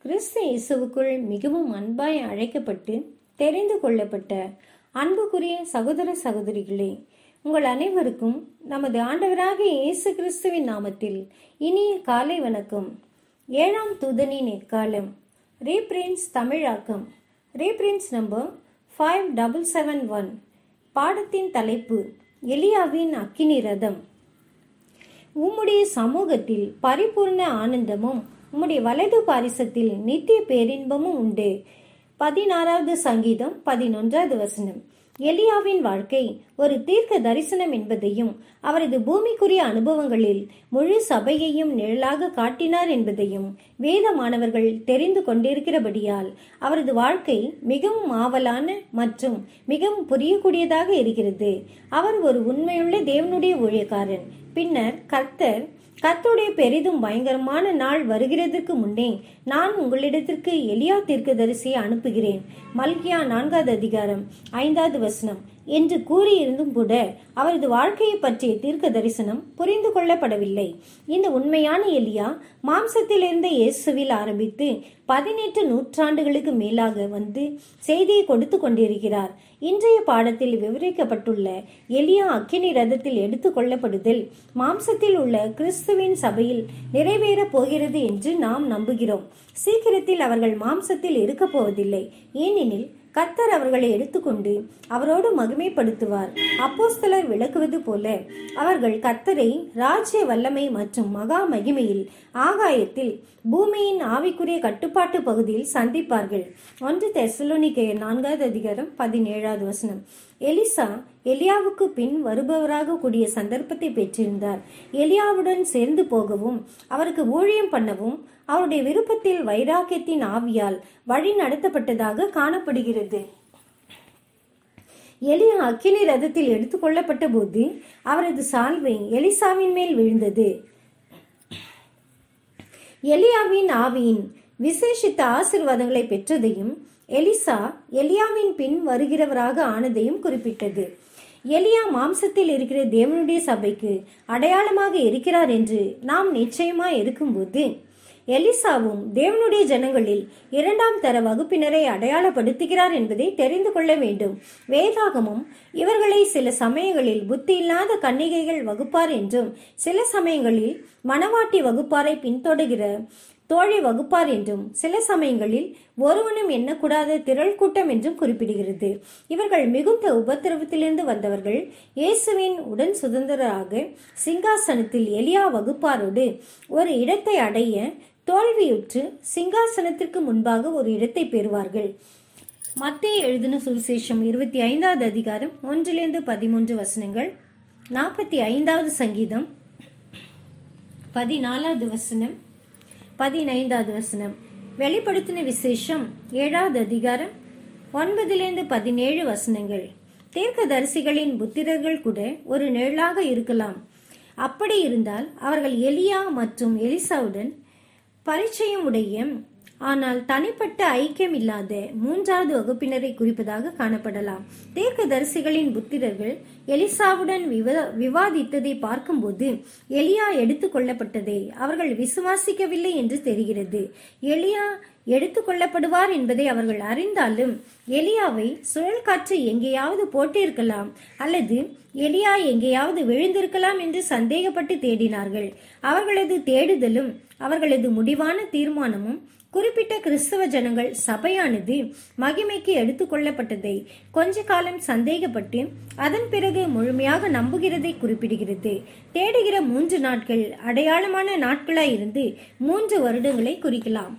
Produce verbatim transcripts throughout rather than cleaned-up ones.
கிறிஸ்து இயேசுவுக்குள் மிகவும் அன்பாய் அழைக்கப்பட்டு தெரிந்து கொள்ளப்பட்ட அன்புக்குரிய சகோதர சகோதரிகளே, உங்கள் அனைவருக்கும் நமது ஆண்டவராகிய இயேசு கிறிஸ்துவின் நாமத்தில் இனிய காலை வணக்கம். ஏழாம் தூதனின் எக்காலம், ரீபிரின்ஸ் தமிழாக்கம், reprints number five double seven one. பாடத்தின் தலைப்பு எலியாவின் அக்கினி ரதம். உம்முடைய சமூகத்தில் பரிபூர்ண ஆனந்தமும் உம்முடைய வலது பாரிசத்தில் நித்திய பேரின்பமும் உண்டு. பதினாறாவது சங்கீதம் பதினொன்றாவது வசனம். எலியாவின் வாழ்க்கை ஒரு தீர்க்க தரிசனம் என்பதையும் அவரது பூமிக்குரிய அனுபவங்களில் முழு சபையையும் நிழலாக காட்டினார் என்பதையும் வேத மாணவர்கள் தெரிந்து கொண்டிருக்கிறபடியால் அவரது வாழ்க்கை மிகவும் ஆவலான மற்றும் மிகவும் புரியக்கூடியதாக இருக்கிறது. அவர் ஒரு உண்மையுள்ள தேவனுடைய ஊழியக்காரன். பின்னர் கர்த்தர் கர்த்தருடைய பெரிதும் பயங்கரமான நாள் வருகிறதற்கு முன்னே நான் உங்களிடத்திற்கு எலியா தீர்க்கதரிசியை அனுப்புகிறேன், மல்கியா நான்காவது அதிகாரம் ஐந்தாவது வசனம் என்று கூறியிருந்தும் கூட அவரது வாழ்க்கையை பற்றிய தீர்க்க தரிசனம் புரிந்து கொள்ளப்படவில்லை. இந்த உண்மையான எலியா மாம்சத்தில் இருந்த இயேசுவில் ஆரம்பித்து பதினெட்டு நூற்றாண்டுகளுக்கு மேலாக வந்து செய்தியை கொடுத்து கொண்டிருக்கிறார். இன்றைய பாடத்தில் விவரிக்கப்பட்டுள்ள எலியா அக்கினி ரதத்தில் எடுத்துக் கொள்ளப்படுதல் மாம்சத்தில் உள்ள கிறிஸ்துவின் சபையில் நிறைவேறப் போகிறது என்று நாம் நம்புகிறோம். சீக்கிரத்தில் அவர்கள் மாம்சத்தில் இருக்க போவதில்லை, ஏனெனில் கர்த்தர் அவர்களை எடுத்துக்கொண்டு அவரோடு மகிமைப்படுத்துவார். அப்போஸ்தலர் விளக்குவது போல அவர்கள் கர்த்தரை ராஜ்ய வல்லமை மற்றும் மகா மகிமையில் ஆகாயத்தில் பூமியின் ஆவிக்குரிய கட்டுப்பாட்டு பகுதியில் சந்திப்பார்கள். ஒன்று தெசலோனிக்கேயர் நான்காவது அதிகாரம் பதினேழாவது வசனம். எலிசா எலியாவுக்கு பின் வருபவராக கூடிய சந்தர்ப்பத்தை பெற்றிருந்தார். எலியாவுடன் சேர்ந்து போகவும் அவருக்கு ஊழியம் பண்ணவும் அவருடைய விருப்பத்தில் வைராக்கியத்தின் ஆவியால் வழி நடத்தப்பட்டதாக காணப்படுகிறது. எலியா அக்கினி ரதத்தில் எடுத்துக் கொள்ளப்பட்ட போது அவரது சால்வை எலிசாவின் மேல் விழுந்தது. எலியாவின் ஆவியின் விசேஷித்த ஆசீர்வாதங்களை பெற்றதையும் எலிசா எலியாவின் பின் வருகிறவராக ஆனதையும் குறிப்பிட்டது. எலியா மாம்சத்தில் இருக்கிற தேவனுடைய சபைக்கு அடையாளமாக இருக்கிறார் என்று நாம் நிச்சயமா இருக்கும்போது எலிசாவும் தேவனுடைய ஜனங்களில் இரண்டாம் தர வகுப்பினரை அடையாளப்படுத்துகிறார் என்பதை தெரிந்து கொள்ள வேண்டும். வேதாகமும் இவர்களை சில சமயங்களில் புத்தி இல்லாத கன்னிகைகள் வகுப்பார் என்றும் சில சமயங்களில் மணவாட்டி வகுப்பாரை பின்தொடர்கிற தோழி வகுப்பார் என்றும் சில சமயங்களில் ஒருவனும் எண்ணக்கூடாத திரள் கூட்டம் என்றும் குறிப்பிடுகிறது. இவர்கள் மிகுந்த உபத்திரவத்திலிருந்து வந்தவர்கள். இயேசுவின் உடன் சுதந்திரராக சிங்காசனத்தில் எலியா வகுப்பாரோடு ஒரு இடத்தை அடைய தோல்வியுற்று சிங்காசனத்திற்கு முன்பாக ஒரு இடத்தை பெறுவார்கள். மத்தேயு எழுதின சுவிசேஷம் இருபத்தி ஐந்தாவது அதிகாரம் ஒன்றிலிருந்து பதிமூன்று வசனங்கள். நாற்பத்தி ஐந்தாவது சங்கீதம் பதினாலாவது வசனம், பதினைந்தாவது வசனம். வெளிப்படுத்தின விசேஷம் ஏழாவது அதிகாரம் ஒன்பதிலிருந்து பதினேழு வசனங்கள். தீர்க்க தரிசிகளின் புத்திரர்கள் கூட ஒரு நிழலாக இருக்கலாம். அப்படி இருந்தால் அவர்கள் எலியா மற்றும் எலிசாவுடன் பரிச்சயம் உடைய ஆனால் தனிப்பட்ட ஐக்கியம் இல்லாத மூன்றாவது வகுப்பினரை குறிப்பதாக காணப்படலாம். தீர்க்க தரிசிகளின் புத்திரர்கள் எலிசாவுடன் விவாதித்ததை பார்க்கும்போது எலியா எடுத்துக் கொள்ளப்பட்டதை அவர்கள் விசுவாசிக்கவில்லை என்று தெரிகிறது. எலியா எடுத்துக் கொள்ளப்படுவார் என்பதை அவர்கள் அறிந்தாலும் எலியாவை சுழல் காற்று எங்கேயாவது போட்டிருக்கலாம் அல்லது எலியா எங்கேயாவது விழுந்திருக்கலாம் என்று சந்தேகப்பட்டு தேடினார்கள். அவர்களது தேடுதலும் அவர்களது முடிவான தீர்மானமும் குறிப்பிட்ட கிறிஸ்தவ ஜனங்கள் சபையானது மகிமைக்கு எடுத்துக் கொள்ளப்பட்டதை கொஞ்ச காலம் சந்தேகப்பட்டு அதன் பிறகு முழுமையாக நம்புகிறதை குறிப்பிடுகிறது. தேடுகிற மூன்று நாட்கள் அடையாளமான நாட்களாய் இருந்து மூன்று வருடங்களை குறிக்கலாம்.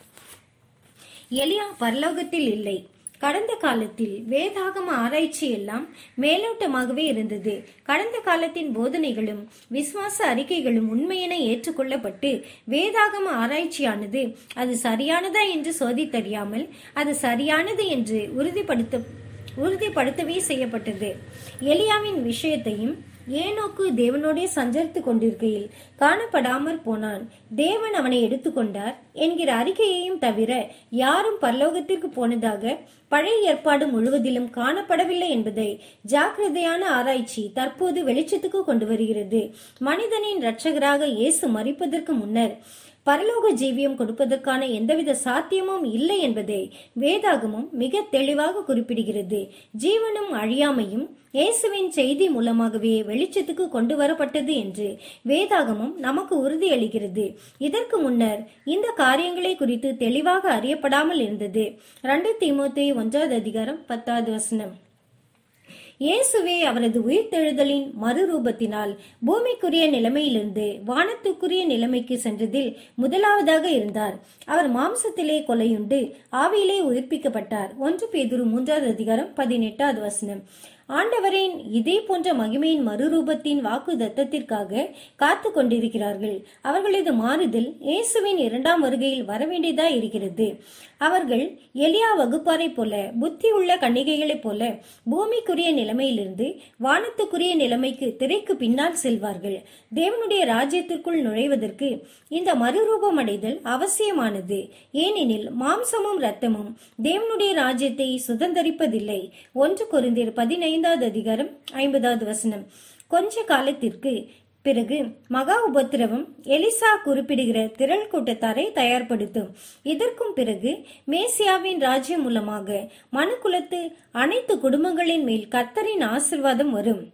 எலியா பரலோகத்தில் இல்லை. கடந்த காலத்தில் வேதாகம ஆராய்ச்சி எல்லாம் மேலோட்டமாகவே இருந்தது. கடந்த காலத்தின் போதனைகளும் விசுவாச அறிக்கைகளும் உண்மையென ஏற்றுக்கொள்ளப்பட்டு வேதாகம ஆராய்ச்சியானது அது சரியானதா என்று சோதித்தறியாமல் அது சரியானது என்று உறுதிப்படுத்த உறுதிப்படுத்தவே செய்யப்பட்டது. எலியாவின் விஷயத்தையும் ஏனோக்கு தேவனோடே சஞ்சரித்து கொண்டிருக்கையில் காணப்படாமற் போனான், தேவன் அவனை எடுத்துக்கொண்டார் என்கிற அறிக்கையையும் தவிர யாரும் பரலோகத்திற்கு போனதாக பழைய ஏற்பாடு முழுவதிலும் காணப்படவில்லை என்பதை ஜாக்கிரதையான ஆராய்ச்சி தற்போது வெளிச்சத்துக்கு கொண்டு வருகிறது. மனிதனின் இரட்சகராக இயேசு மரிப்பதற்கு முன்னர் பரலோக ஜீவியம் கொடுப்பதற்கான எந்தவித சாத்தியமும் இல்லை என்பதை வேதாகமும் மிக தெளிவாக குறிப்பிடுகிறது. ஜீவனும் அழியாமையும் இயேசுவின் செய்தி மூலமாகவே வெளிச்சத்துக்கு கொண்டு வரப்பட்டது என்று வேதாகமும் நமக்கு உறுதியளிக்கிறது. இதற்கு முன்னர் இந்த காரியங்களை குறித்து தெளிவாக அறியப்படாமல் இருந்தது. இரண்டு தீமோத்தேயு ஒன்றாவது அதிகாரம் பத்தாவது வசனம். இயேசுவே அவரது உயிர்த்தெழுதலின் மறுரூபத்தினால் பூமிக்குரிய நிலைமையிலிருந்து வானத்துக்குரிய நிலைமைக்கு சென்றதில் முதலாவதாக இருந்தார். அவர் மாம்சத்திலே கொலையுண்டு ஆவியிலே உயிர்ப்பிக்கப்பட்டார். ஒன்று பேதுரு மூன்றாவது அதிகாரம் பதினெட்டாவது வசனம். ஆண்டவரின் இதே போன்ற மகிமையின் மறுரூபத்தின் வாக்கு தத்தத்திற்காக காத்து கொண்டிருக்கிறார்கள். அவர்களது மாறுதல் இயேசுவின் இரண்டாம் வருகையில் வரவேண்டியதா இருக்கிறது. அவர்கள் எலியா வகுப்பாரை போல, புத்தி உள்ள கன்னிகைகளைப் போல பூமிக்குரிய நிலைமையிலிருந்து வானத்துக்குரிய நிலைமைக்கு திரைக்கு பின்னால் செல்வார்கள். தேவனுடைய ராஜ்யத்திற்குள் நுழைவதற்கு இந்த மறுரூபம் அடைதல் அவசியமானது. ஏனெனில் மாம்சமும் இரத்தமும் தேவனுடைய ராஜ்யத்தை சுதந்தரிப்பதில்லை. ஒன்று கொரிந்தியர் பதினைந்தாவது அதிகாரம் ஐம்பதாவது வசனம். கொஞ்ச காலத்திற்கு பிறகு மகா உபத்திரவம் எலிசா குறிப்பிடுகிற திரள் கூட்டத்தாரை தயார்படுத்தும். இதற்கும் பிறகு மேசியாவின் ராஜ்யம் மூலமாக மனுக்குலத்து அனைத்து குடும்பங்களின் மேல் கர்த்தரின் ஆசீர்வாதம் வரும்.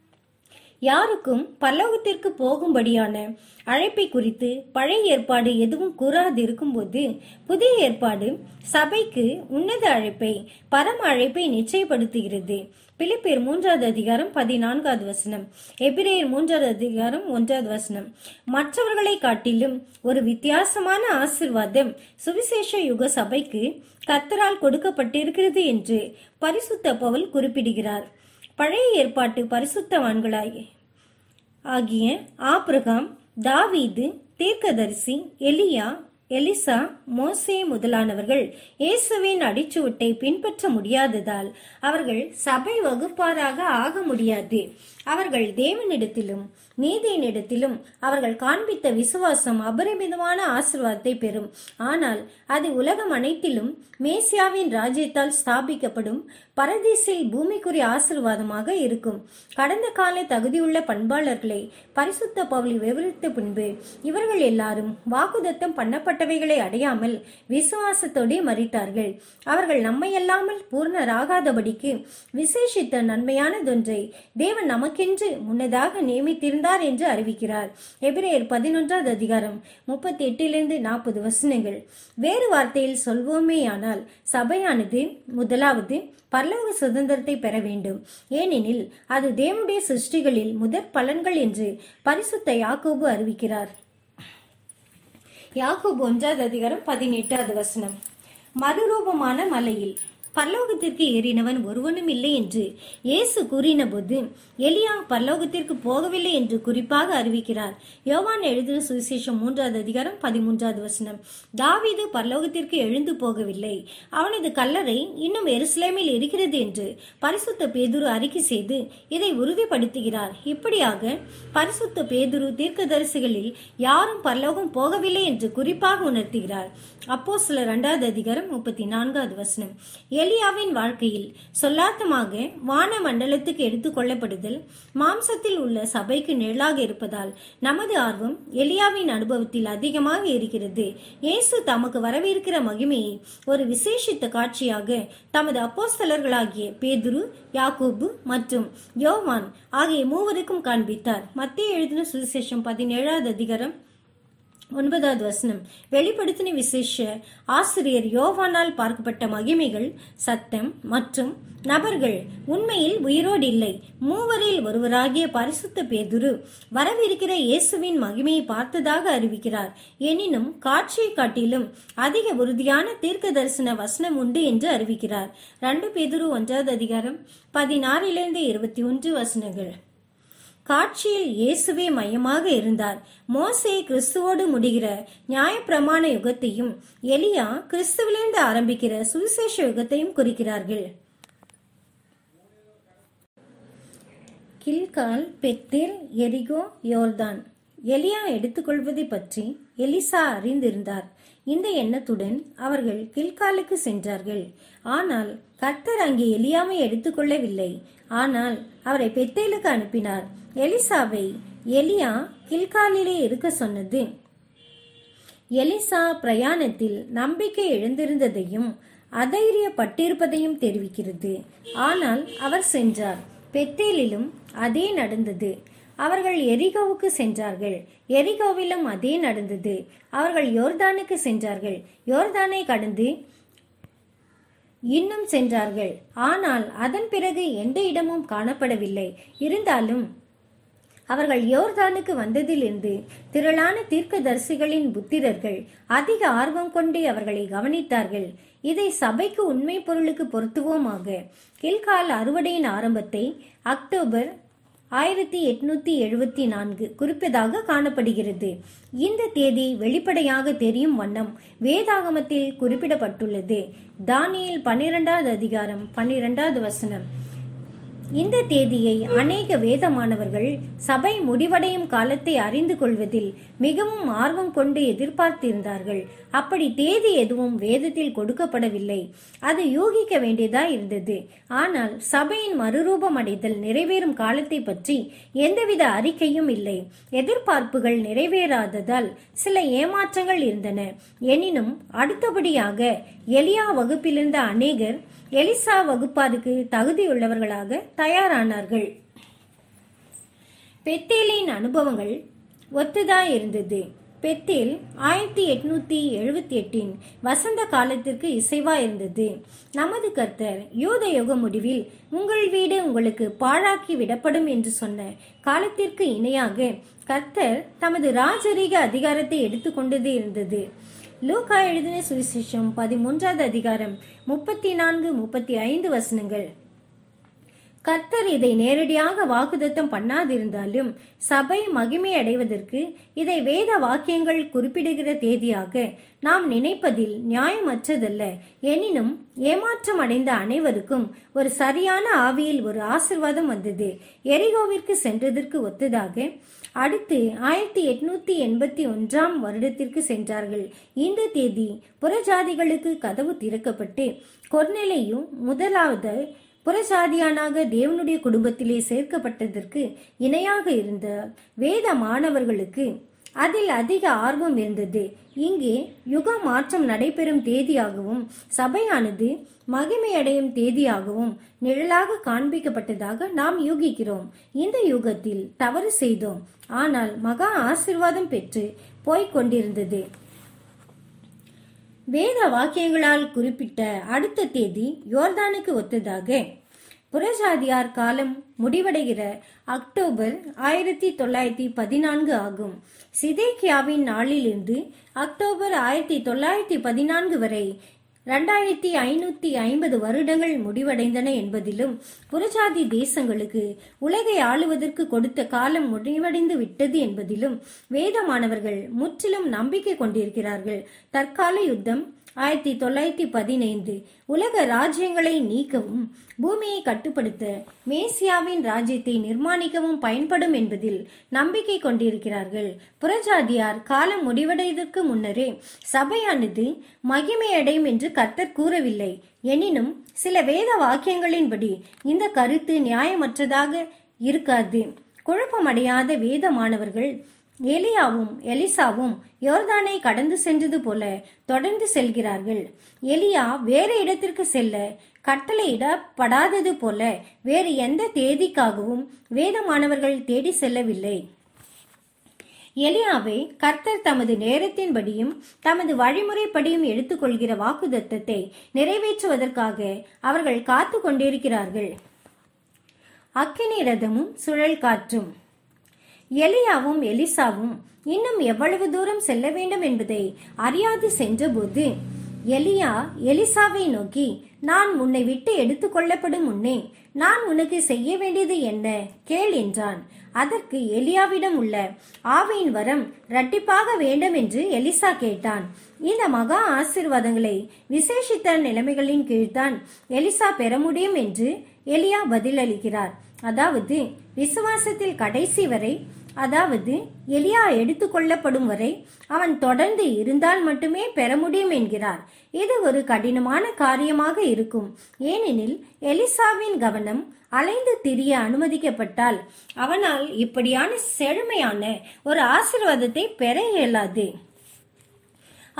யாருக்கும் பரலோகத்திற்கு போகும்படியான அழைப்பை குறித்து பழைய ஏற்பாடு எதுவும் கூறாது இருக்கும்போது, புதிய ஏற்பாடு சபைக்கு உன்னத அழைப்பை, பரம அழைப்பை நிச்சயப்படுத்துகிறது. பிலிப்பியர் மூன்றாவது அதிகாரம் பதினான்காவது வசனம், எபிரேயர் மூன்றாவது அதிகாரம் ஒன்றாவது வசனம். மற்றவர்களை காட்டிலும் ஒரு வித்தியாசமான ஆசீர்வாதம் சுவிசேஷ யுக சபைக்கு கர்த்தரால் கொடுக்கப்பட்டிருக்கிறது என்று பரிசுத்த பவுல் குறிப்பிடுகிறார். பழைய ஏற்பாட்டு பரிசுத்தவான்களாய் ஆகிய ஆபிரகாம், தாவீது, தீர்க்கதரிசி, எலியா, எலிசா, மோசே முதலானவர்கள் இயேசுவின் அடிச்சுவட்டை பின்பற்ற முடியாததால் அவர்கள் சபை வகுப்பாராக ஆக முடியாது. அவர்கள் தேவனிடத்திலும் நீதியினிடத்திலும் அவர்கள் காண்பித்த விசுவாசம் அபரிமிதமான ஆசீர்வாதத்தை பெறும். ஆனால் அது உலகம் அனைத்திலும் மேசியாவின் ராஜ்யத்தால் ஸ்தாபிக்கப்படும் பரதீசில் பூமிக்குரிய ஆசீர்வாதமாக இருக்கும். கடந்த கால தகுதியுள்ள பண்பாளர்களை பரிசுத்த பவுல் விவரித்த பின்பு இவர்கள் எல்லாரும் வாக்குதத்தம் பண்ணப்பட்டவைகளை அடையாமல் விசுவாசத்தோடு மறித்தார்கள். அவர்கள் நம்மையல்லாமல் பூர்ணராகாதபடிக்கு விசேஷித்த நன்மையானதொன்றை தேவன் நமக்கென்று முன்னதாக நியமித்திருந்தார் என்று அறிவிக்கிறார். எபிரேயர் பதினொன்றாவது அதிகாரம் முப்பத்தி எட்டிலிருந்து நாற்பது வசனங்கள். வேறு வார்த்தையில் சொல்வோமேயானால் சபையானது முதலாவது பரலோக சுதந்திரத்தை பெற வேண்டும். ஏனெனில் அது தேவனுடைய சிருஷ்டிகளில் முதற் பலன்கள் என்று பரிசுத்த யாக்கோபு அறிவிக்கிறார். யாக்கோபு ஒன்றாவது அதிகாரம் பதினெட்டாவது வசனம். மறுரூபமான மலையில் பரலோகத்திற்கு ஏறினவன் ஒருவனும் இல்லை என்று இயேசு கூறின போது எலியா பரலோகத்திற்கு போகவில்லை என்று குறிப்பாக அறிவிக்கிறார். யோவான் எழுதிய சுவிசேஷம் மூன்றாவது அதிகாரம் பதிமூன்றாவது வசனம். தாவீது பரலோகத்திற்கு எழுந்து போகவில்லை, அவனது கல்லறை இன்னும் எருசலேமில் இருக்கிறது என்று பரிசுத்த பேதுரு அறிக்கை செய்து இதை உறுதிப்படுத்துகிறார். இப்படியாக பரிசுத்த பேதுரு தீர்க்கதரிசிகளில் யாரும் பரலோகம் போகவில்லை என்று குறிப்பாக உணர்த்துகிறார். அப்போஸ்தலர் இரண்டாவது அதிகாரம் முப்பத்தி நான்காவது வசனம். எலியாவின் வாழ்க்கையில் சொல்லாத்தமாக வான மண்டலத்துக்கு எடுத்துக் கொள்ளப்படுதல் மாம்சத்தில் உள்ள சபைக்கு நிழலாக இருப்பதால் நமது ஆர்வம் எலியாவின் அனுபவத்தில் அதிகமாக இருக்கிறது. இயேசு தமக்கு வரவிருக்கிற மகிமையை ஒரு விசேஷித்த காட்சியாக தமது அப்போஸ்தலர்களாகிய பேதுரு, யாக்கோபு மற்றும் யோவான் ஆகிய மூவருக்கும் காண்பித்தார். மத்தேயு எழுதின சுவிசேஷம் பதினேழாவது அதிகாரம் ஒன்பதாவது வசனம். வெளிப்படுத்தின விசேஷ ஆசிரியர் யோவானால் பார்க்கப்பட்ட மகிமைகள், சத்தம் மற்றும் நபர்கள் உண்மையில் உயிரோடு இல்லை. மூவரில் ஒருவராகிய பரிசுத்த பேதுரு வரவிருக்கிற இயேசுவின் மகிமையை பார்த்ததாக அறிவிக்கிறார். எனினும் காட்சியை காட்டிலும் அதிக உறுதியான தீர்க்க தரிசன வசனம் உண்டு என்று அறிவிக்கிறார். ரெண்டு பேதுரு ஒன்றாவது அதிகாரம் பதினாறிலிருந்து இருபத்தி ஒன்று வசனங்கள். காட்சியில் இயேசுவே மையமாக இருந்தார். மோசே கிறிஸ்துவோடு முடிகிற நியாயப்பிரமாண யுகத்தையும் எலியா கிறிஸ்துவிலிருந்து ஆரம்பிக்கிற சுவிசேஷ யுகத்தையும் குறிக்கிறார்கள். கில்கால், பெத்தேல், எரிகோ, யோர்தான். எலியா எடுத்துக்கொள்வதை பற்றி எலிசா அறிந்திருந்தார். இந்த எண்ணத்துடன் அவர்கள் கில்காலுக்கு சென்றார்கள். ஆனால் கர்த்தர் அங்கே எலியாவை எடுத்துக்கொள்ளவில்லை. ஆனால் அவரை பெத்தேலுக்கு அனுப்பினார். எலிசாவை எலியா கில்காலிலே இருக்க சொன்னது எலிசா பிரயாணத்தில் நம்பிக்கை இழந்திருந்ததையும் அதைரியப்பட்டிருப்பதையும் தெரிவிக்கிறது. ஆனால் அவர் சென்றார். பெத்தேலிலும் அதே நடந்தது. அவர்கள் எரிகோவுக்கு சென்றார்கள். எரிகோவிலும் அதே நடந்தது. அவர்கள் யோர்தானுக்கு சென்றார்கள். யோர்தானை கடந்து இன்னும் சென்றார்கள். ஆனால் அதன் பிறகு எந்த இடமும் காணப்படவில்லை. இருந்தாலும் அவர்கள் யோர்தானுக்கு வந்ததிலிருந்து திரளான தீர்க்கதரிசிகளின் புத்திரர்கள் அதிக ஆர்வம் கொண்டு அவர்களை கவனித்தார்கள். இதை சபைக்கு உண்மை பொருளுக்கு பொருத்துவோமாக. கில்கால் அறுவடையின் ஆரம்பத்தை அக்டோபர் ஆயிரத்தி எட்நூத்தி எழுபத்தி நான்கு குறிப்பதாக காணப்படுகிறது. இந்த தேதி வெளிப்படையாக தெரியும் வண்ணம் வேதாகமத்தில் குறிப்பிடப்பட்டுள்ளது. தானியேல் பன்னிரெண்டாவது அதிகாரம் பன்னிரெண்டாவது வசனம். இந்த தேதியை அநேக வேத மாணவர்கள் சபை முடிவடையும் காலத்தை அறிந்து கொள்வதில் மிகவும் ஆர்வம் கொண்டு எதிர்பார்த்திருந்தார்கள். அப்படி தேதி எதுவும் வேதத்தில் கொடுக்கப்படவில்லை. அது யூகிக்க வேண்டியதா இருந்தது. ஆனால் சபையின் மறுரூபம் அடைதல் நிறைவேறும் காலத்தை பற்றி எந்தவித அறிக்கையும் இல்லை. எதிர்பார்ப்புகள் நிறைவேறாததால் சில ஏமாற்றங்கள் இருந்தன. எனினும் அடுத்தபடியாக எலியா வகுப்பிலிருந்த அநேகர் எலிசா வகுப்பாருக்கு தகுதியுள்ளவர்களாக தயாரானார்கள். பெத்தேலின் அனுபவங்கள் ஒத்துதாய் இருந்தது. பெத்தேல் ஆயிரத்தி எட்நூத்தி எழுபத்தி எட்டின் வசந்த காலத்திற்கு இசைவா இருந்தது. நமது கர்த்தர் யூத யுக முடிவில் உங்கள் வீடு உங்களுக்கு பாழாக்கி விடப்படும் என்று சொன்ன காலத்திற்கு இணையாக கர்த்தர் தமது ராஜரீக அதிகாரத்தை எடுத்துக்கொண்டது இருந்தது. லூக்கா எழுதின சுவிசேஷம் பதிமூன்றாவது அதிகாரம் முப்பத்தி நான்கு முப்பத்தி ஐந்து வசனங்கள். கர்த்தர் இதை நேரடியாக வாக்குதத்தம் பண்ணாதிருந்தாலும் சபை மகிமை அடைவதற்கு இதை வேத வாக்கியங்கள் குறிப்பிடுகிற தேதியாக நாம் நினைப்பதில் நியாயமற்றதல்ல. எனினும் ஏமாற்றம் அடைந்த அனைவருக்கும் ஒரு சரியான ஆவியில் ஒரு ஆசிர்வாதம் வந்தது. எரிகோவிற்கு சென்றதற்கு ஒத்ததாக அடுத்து ஆயிரத்தி எட்நூத்தி எண்பத்தி ஒன்றாம் வருடத்திற்கு சென்றார்கள். இந்த தேதி புறஜாதிகளுக்கு கதவு திறக்கப்பட்டு கொர்நேலியு முதலாவது புறஜாதியானாக தேவனுடைய குடும்பத்திலே சேர்க்கப்பட்டதற்கு இணையாக இருந்த வேத மாணவர்களுக்கு அதில் அதிக ஆர்வம் இருந்தது. இங்கே யுக மாற்றம் நடைபெறும் தேதியாகவும் சபையானது மகிமையடையும் தேதியாகவும் நிழலாக காண்பிக்கப்பட்டதாக நாம் யூகிக்கிறோம். இந்த யுகத்தில் தவறு செய்தோம், ஆனால் மகா ஆசீர்வாதம் பெற்று போய்க் கொண்டிருந்தது. வேத வாக்கியங்களால் குறிப்பிட்ட அடுத்த தேதி யோர்தானுக்கு ஒத்ததாக புறஜாதியார் காலம் முடிவடைகிற அக்டோபர் ஆயிரத்தி தொள்ளாயிரத்தி பதினான்கு ஆகும். சிதேக்கியாவின் நாளிலிருந்து அக்டோபர் ஆயிரத்தி தொள்ளாயிரத்தி பதினான்கு வரை இரண்டாயிரத்தி ஐநூத்தி ஐம்பது வருடங்கள் முடிவடைந்தன என்பதிலும் புறஜாதி தேசங்களுக்கு உலகை ஆளுவதற்கு கொடுத்த காலம் முடிவடைந்து விட்டது என்பதிலும் வேதமானவர்கள் முற்றிலும் நம்பிக்கை கொண்டிருக்கிறார்கள். தற்கால யுத்தம் ஆயிரத்தி தொள்ளாயிரத்தி பதினைந்து உலக ராஜ்யங்களை நீக்கவும் பூமியை கட்டுப்படுத்த மேசியாவின் ராஜ்யத்தை நிர்மாணிக்கவும் பயன்படும் என்பதில் நம்பிக்கை கொண்டிருக்கிறார்கள். புறஜாதியார் காலம் முடிவடைவதற்கு முன்னரே சபையானது மகிமையடையும் என்று கர்த்தர் கூறவில்லை. எனினும் சில வேத வாக்கியங்களின்படி இந்த கருத்து நியாயமற்றதாக இருக்காது. குழப்பமடையாத வேத மாணவர்கள் எலியாவும் எலிசாவும் யோர்தானை கடந்து சென்றது போல தொடர்ந்து செல்கிறார்கள். எலியா வேறு இடத்திற்கு செல்ல கட்டளையிடப்படாதது போல வேறு எந்த தேதிக்காகவும் வேதமானவர்கள் தேடி செல்லவில்லை. எலியாவை கர்த்தர் தமது நேரத்தின்படியும் தமது வழிமுறைப்படியும் எடுத்துக்கொள்கிற வாக்குத்தத்தத்தை நிறைவேற்றுவதற்காக அவர்கள் காத்து கொண்டிருக்கிறார்கள். அக்கினி ரதமும் சுழல் காற்றும். எலியாவும் எலிசாவும் இன்னும் எவ்வளவு தூரம் செல்ல வேண்டும் என்பதை அறியாது சென்றபோது எலியா எலிசாவை நோக்கி, நான் உன்னை விட்டு எடுத்துக் கொள்ளப்படும் முன்னே நான் உனக்கு செய்ய வேண்டியது என்ன கேள் என்றான். அதற்கு எலியாவிடம் உள்ள ஆவியின் வரம் இரட்டிப்பாக வேண்டும் என்று எலிசா கேட்டான். இந்த மகா ஆசீர்வாதங்களை விசேஷித்த நிலைமைகளின் கீழ்தான் எலிசா பெற முடியும் என்று எலியா பதிலளிக்கிறார். அதாவது விசுவாசத்தில் கடைசி வரை, அதாவது எலியா எடுத்துக் கொள்ளப்படும் வரை அவன் தொடர்ந்து இருந்தால் மட்டுமே பெற முடியும் என்கிறார். இது ஒரு கடினமான காரியமாக இருக்கும். ஏனெனில் எலிசாவின் கவனம் அலைந்து திரிய அனுமதிக்கப்பட்டால் அவனால் இப்படியான செழுமையான ஒரு ஆசீர்வாதத்தை பெற இயலாது.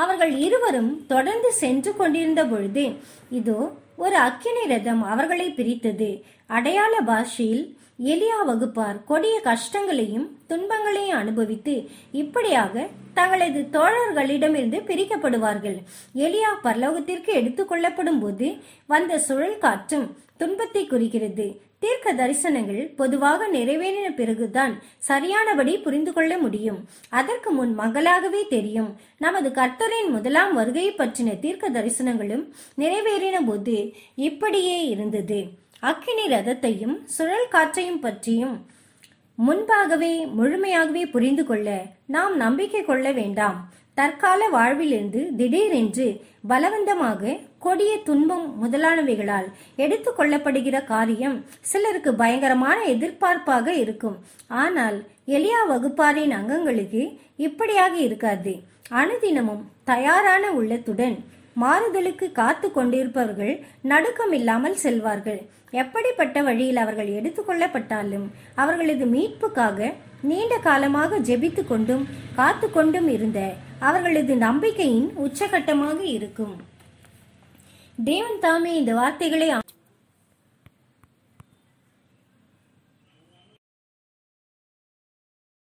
அவர்கள் இருவரும் தொடர்ந்து சென்று கொண்டிருந்த பொழுது இதோ ஒரு அக்கினி ரதம் அவர்களை பிரித்தது. அடையாள பாஷையில் எலியா வகுப்பார் கொடிய கஷ்டங்களையும் துன்பங்களையும் அனுபவித்து இப்படியாக தங்களது தோழர்களிடமிருந்து பிரிக்கப்படுவார்கள். எலியா பரலோகத்திற்கு எடுத்துக் கொள்ளப்படும் போது வந்த சுழல் காற்றும் துன்பத்தை குறிக்கிறது. தீர்க்க தரிசனங்கள் பொதுவாக நிறைவேறின பிறகுதான் சரியானபடி புரிந்து கொள்ள முடியும். அதற்கு முன் மகளாகவே தெரியும். நமது கர்த்தரின் முதலாம் வருகையை பற்றின தீர்க்க தரிசனங்களும் நிறைவேறின போது இப்படியே இருந்தது. அக்கினி ரதத்தையும் சுழல் காற்றையும் பற்றியும் முன்பாகவே முழுமையாகவே புரிந்து கொள்ள நாம் நம்பிக்கை கொள்ள வேண்டாம். தற்கால வாழ்விலிருந்து திடீரென்று பலவந்தமாக கொடிய துன்பம் முதலானவைகளால் எடுத்து கொள்ளப்படுகிற காரியம் சிலருக்கு பயங்கரமான எதிர்பார்ப்பாக இருக்கும். ஆனால் எலியா வகுப்பாரின் அங்கங்களுக்கு இப்படியாக இருக்காது. அனுதினமும் தயாரான உள்ளத்துடன் மாறுதலுக்கு காத்து கொண்டிருப்பவர்கள் நடுக்கம் இல்லாமல் செல்வார்கள். எப்படிப்பட்ட வழியில் அவர்கள் எடுத்து கொள்ளப்பட்டாலும் அவர்களது மீட்புக்காக நீண்ட காலமாக ஜெபித்து கொண்டும் காத்து கொண்டும் இருந்த அவர்களது நம்பிக்கையின் உச்சகட்டமாக இருக்கும். தேவன் தாமே இந்த வார்த்தைகளை